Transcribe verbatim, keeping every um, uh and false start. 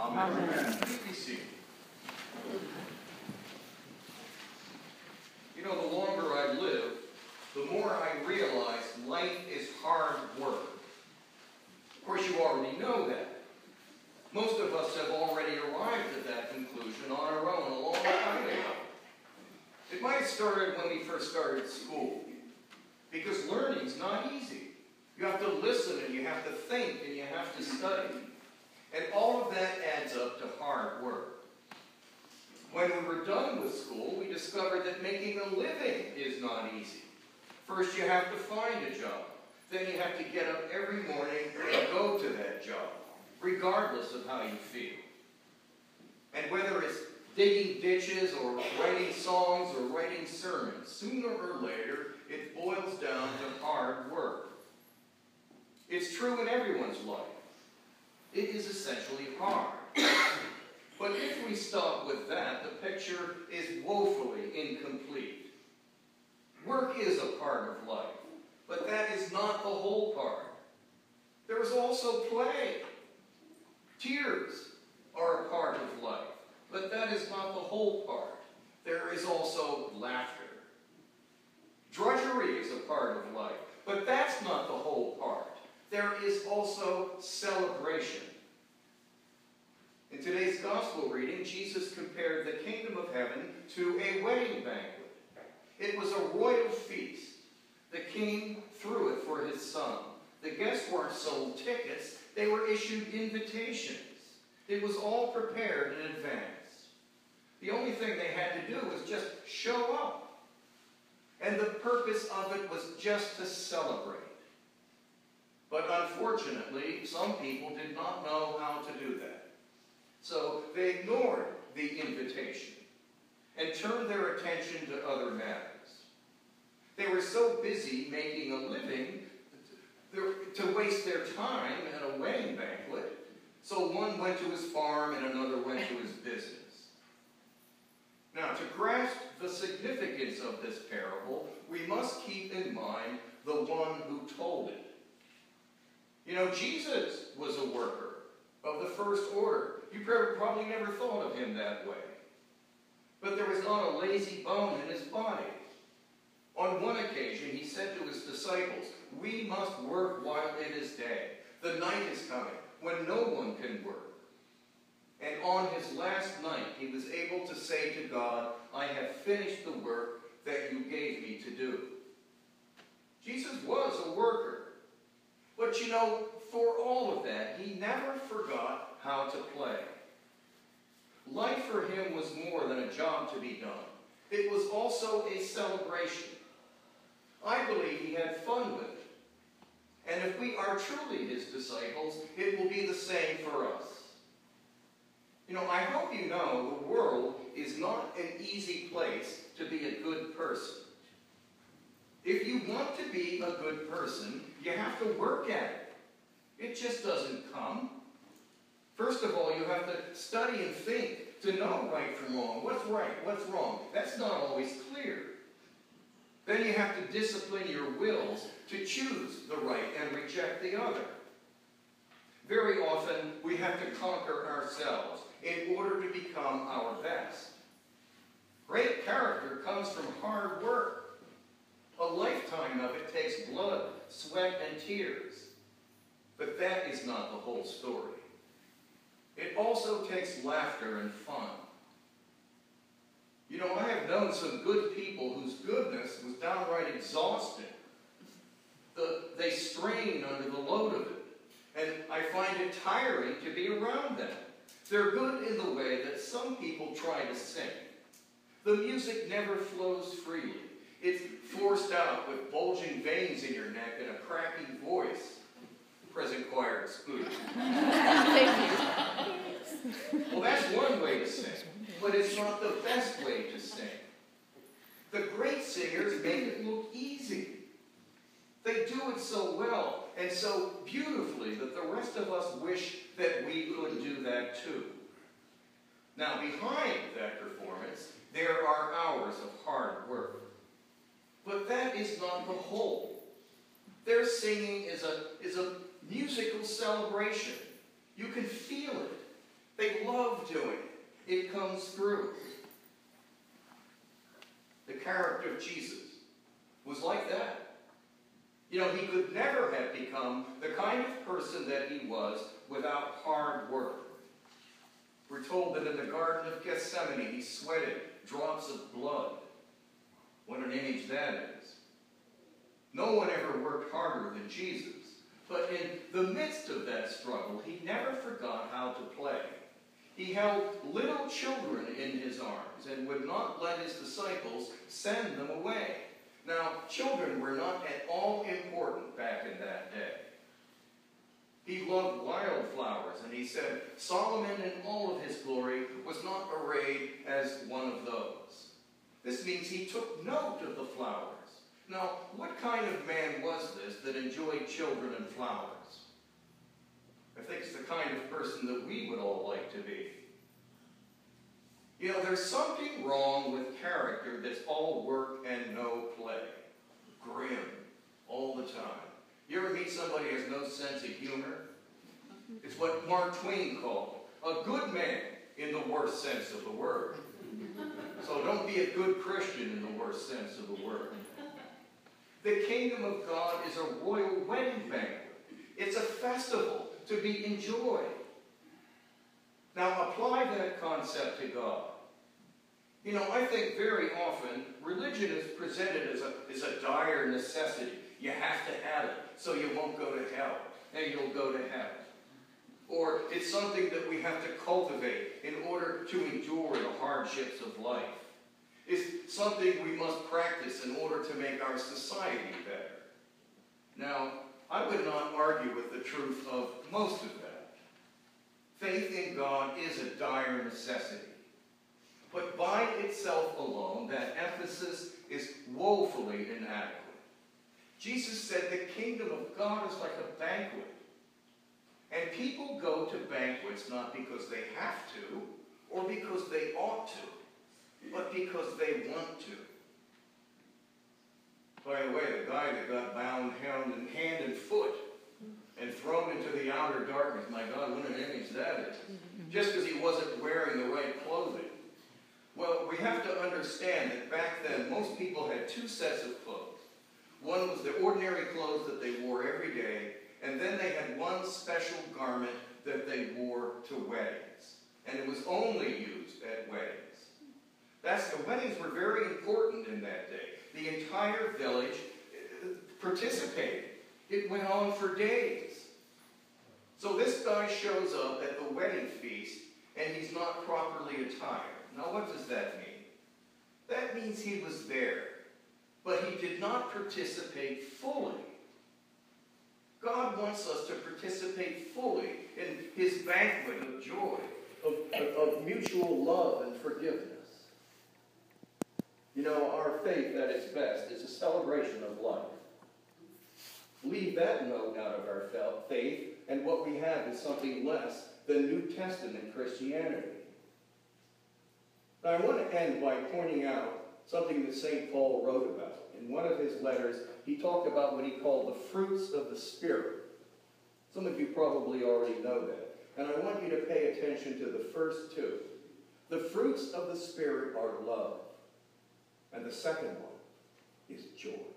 Amen. Amen. Please be seated. You know, the longer I live, the more I realize life is hard work. Of course, you already know that. Most of us have already arrived at that conclusion on our own a long time ago. It might have started when we first started school, because learning's not easy. You have to listen, and you have to think, and you have to study. And all of that adds up to hard work. When we were done with school, we discovered that making a living is not easy. First, you have to find a job. Then you have to get up every morning and go to that job, regardless of how you feel. And whether it's digging ditches or writing songs or writing sermons, sooner or later, it boils down to hard work. It's true in everyone's life. It is essentially hard. But if we stop with that, the picture is woefully incomplete. Work is a part of life, but that is not the whole part. There is also play. Tears are a part of life, but that is not the whole part. There is also laughter. Drudgery is a part of life, but that's not the whole part. There is also celebration. In today's gospel reading, Jesus compared the kingdom of heaven to a wedding banquet. It was a royal feast. The king threw it for his son. The guests weren't sold tickets. They were issued invitations. It was all prepared in advance. The only thing they had to do was just show up. And the purpose of it was just to celebrate. But unfortunately, some people did not know how to do that. So they ignored the invitation and turned their attention to other matters. They were so busy making a living to waste their time at a wedding banquet, so one went to his farm and another went to his business. Now, to grasp the significance of this parable, we must keep in mind the one who told it. You know, Jesus was a worker of the first order. You probably never thought of him that way. But there was not a lazy bone in his body. On one occasion, he said to his disciples, "We must work while it is day. The night is coming when no one can work." And on his last night, he was able to say to God, "I have finished the work that you gave me to do." Jesus was a worker. But you know, for all of that, he never forgot how to play. Life for him was more than a job to be done. It was also a celebration. I believe he had fun with it. And if we are truly his disciples, it will be the same for us. You know, I hope you know the world is not an easy place to be a good person. If you want to be a good person, you have to work at it. It just doesn't come. First of all, you have to study and think to know right from wrong. What's right? What's wrong? That's not always clear. Then you have to discipline your wills to choose the right and reject the other. Very often, we have to conquer ourselves in order to become our best. Great character comes from hard work. A lifetime of it takes blood, sweat, and tears. But that is not the whole story. It also takes laughter and fun. You know, I have known some good people whose goodness was downright exhausting. The, they strain under the load of it. And I find it tiring to be around them. They're good in the way that some people try to sing. The music never flows freely. It's forced out with bulging veins in your neck and a cracking voice. Present choir excluded. Thank you. Well, that's one way to sing, but it's not the best way to sing. The great singers make it look easy. They do it so well and so beautifully that the rest of us wish that we could do that too. Now, behind that performance, there are hours of hard work. But that is not the whole. Their singing is a, is a musical celebration. You can feel it. They love doing it. It comes through. The character of Jesus was like that. You know, he could never have become the kind of person that he was without hard work. We're told that in the Garden of Gethsemane, he sweated drops of blood. What an image that is. No one ever worked harder than Jesus. But in the midst of that struggle, he never forgot how to play. He held little children in his arms and would not let his disciples send them away. Now, children were not at all important back in that day. He loved wildflowers, and he said Solomon in all of his glory was not arrayed as one of those. This means he took note of the flowers. Now, what kind of man was this that enjoyed children and flowers? I think it's the kind of person that we would all like to be. You know, there's something wrong with character that's all work and no play. Grim all the time. You ever meet somebody who has no sense of humor? It's what Mark Twain called a good man in the worst sense of the word. So don't be a good Christian in the worst sense of the word. The kingdom of God is a royal wedding banquet. It's a festival to be enjoyed. Now apply that concept to God. You know, I think very often religion is presented as a, as a dire necessity. You have to have it so you won't go to hell and you'll go to heaven. Or it's something that we have to cultivate in order to endure the hardships of life. It's something we must practice in order to make our society better. Now, I would not argue with the truth of most of that. Faith in God is a dire necessity. But by itself alone, that emphasis is woefully inadequate. Jesus said the kingdom of God is like a banquet. And people go to banquets not because they have to, or because they ought to, but because they want to. By the way, the guy that got bound hand and, hand and foot and thrown into the outer darkness, my God, what an image that is. Just because he wasn't wearing the right clothing. Well, we have to understand that back then, most people had two sets of clothes. One was the ordinary clothes that they wore every day, and then they had one special garment that they wore to weddings. And it was only used at weddings. That's, the weddings were very important in that day. The entire village participated. It went on for days. So this guy shows up at the wedding feast, and he's not properly attired. Now what does that mean? That means he was there, but he did not participate fully. God wants us to participate fully in his banquet of joy, of, of, of mutual love and forgiveness. You know, our faith at its best is a celebration of life. Leave that note out of our faith, and what we have is something less than New Testament Christianity. Now, I want to end by pointing out something that Saint Paul wrote about. In one of his letters, he talked about what he called the fruits of the Spirit. Some of you probably already know that. And I want you to pay attention to the first two. The fruits of the Spirit are love. And the second one is joy.